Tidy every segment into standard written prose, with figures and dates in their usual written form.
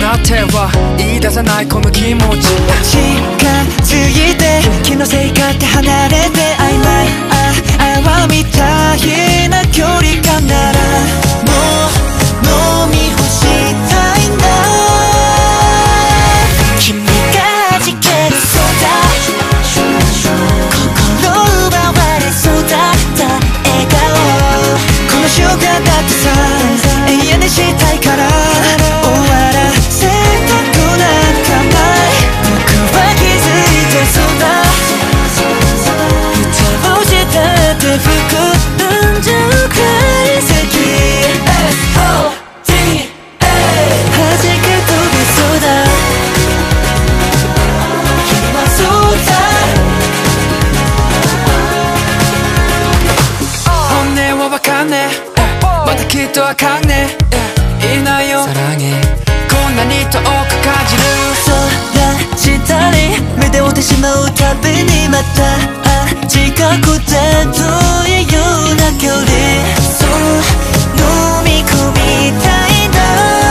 なっては言い出さないこの気持ち。 近づいて気のせいかって離れて曖昧泡みたいな距離感ならもう飲み干したいんだ。君が弾けるそうだ心奪われそうだった笑顔この瞬間だってさ永遠にしたいから終わらせたくなんかない僕は気づいてそうだ蓋をしたって吹くんじゃうくらい好き SOTA 弾け飛びそうだ君はそうだ本音はわかんねえまたきっとあかんねえいないよ사랑해こんなに遠く感じる空したり目で追ってしまうたびにまた近くて遠いような距離そう飲み込みたいんだ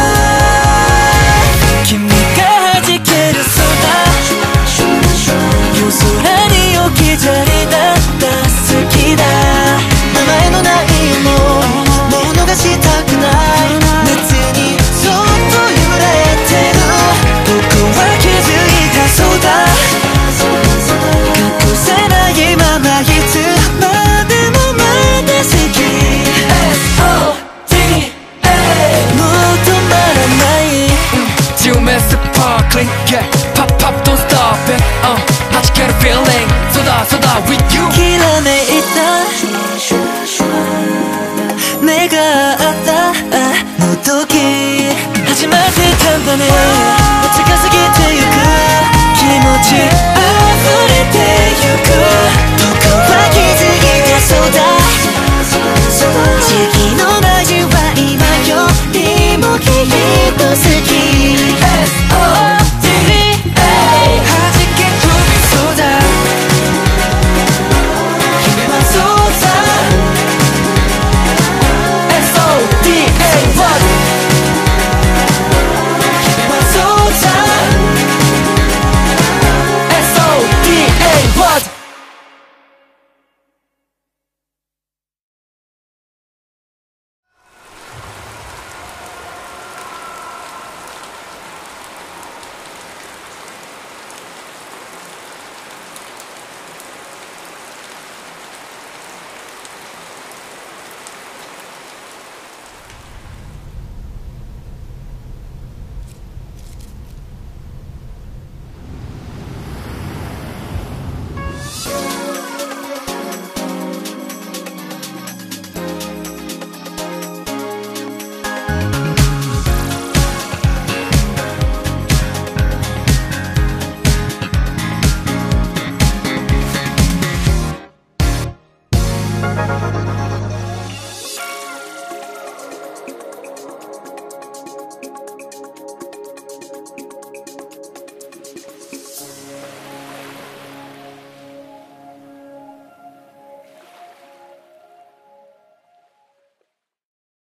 君が弾けるそうだ夜空に置き去りだった好きだ名前のないものもう逃したくない熱にそっと揺れてる僕は気づいたそうだ隠せないままいつまでもまだ好き SOTA もう止まらない You miss the sparkling yeah pop pop don't stop it弾ける feeling そうだそうだ with you きらめいた目が合ったあの時始まってたんだね近づけてゆく気持ち溢れてゆく僕は気づいてそうだ次の味は今よりもきっと好き SOTA 弾け飛びそうだ君はそうだ SOTA は君はそうだ SOTA は